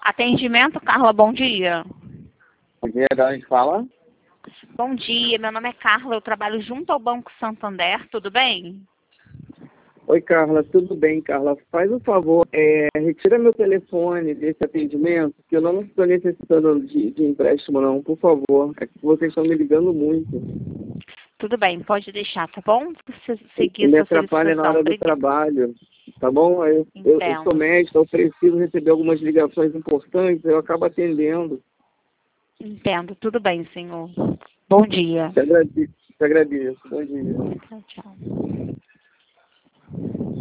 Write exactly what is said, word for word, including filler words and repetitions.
Atendimento, Carla, bom dia. Bom dia, de onde fala? Bom dia, meu nome é Carla, eu trabalho junto ao Banco Santander, tudo bem? Oi, Carla, tudo bem, Carla? Faz um favor, é, retira meu telefone desse atendimento, que eu não estou necessitando de, de empréstimo, não, por favor. É que vocês estão me ligando muito. Tudo bem, pode deixar, tá bom? Você E seguir me sua atrapalha na solicitação. hora do Obrigada. trabalho, tá bom? Eu, eu, eu sou Entendo. médico, eu preciso receber algumas ligações importantes, eu acabo atendendo. Entendo, tudo bem, senhor. Bom dia. Te agradeço, te agradeço. Bom dia. Tchau, tchau.